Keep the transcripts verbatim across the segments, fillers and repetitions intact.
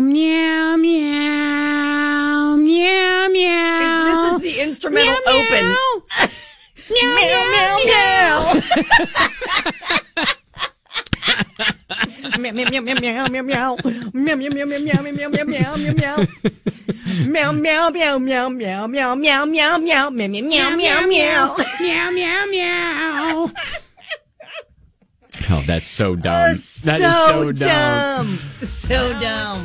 meow, meow, meow, meow. This is the instrumental Meow, open. Meow, Meow, meow, meow. Meow, meow, meow, meow, meow, meow, meow. Meow, meow, meow, meow, meow, meow, meow, meow, meow, meow. Meow, meow, meow, meow, meow, meow, meow, meow, meow, meow, meow, meow, meow. Meow, meow, meow. Oh, that's so dumb. That is so dumb. So dumb.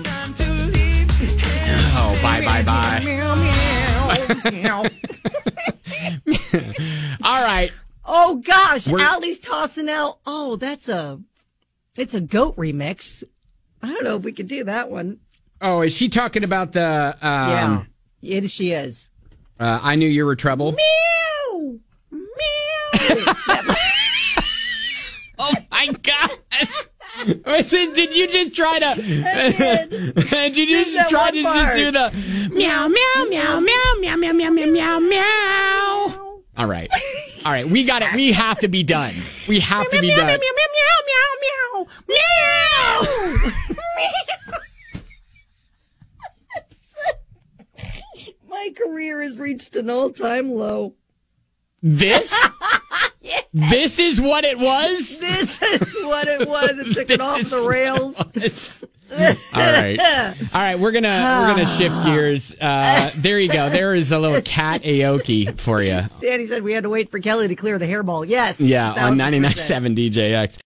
Oh, bye, bye, bye. Meow, meow, meow. All right. Oh gosh, We're- Allie's tossing out. Oh, that's a, it's a goat remix. I don't know if we could do that one. Oh, is she talking about the? Um, Yeah, it, she is. uh, I knew you were trouble. Meow, meow. Oh my god! Listen, did you just try to? did you just that try one to part. just do the meow meow meow meow meow meow meow meow meow meow? All right, all right, we got it. We have to be done. We have to be done. Meow, meow, meow, meow, meow. My career has reached an all-time low. This, this is what it was. This is what it was. It took it This off is the rails. what it was. All right, all right. We're gonna we're gonna shift gears. Uh, there you go. There is a little cat Aoki for you. Sandy said we had to wait for Kelly to clear the hairball. Yes. Yeah, on one thousand percent. ninety-nine point seven D J X.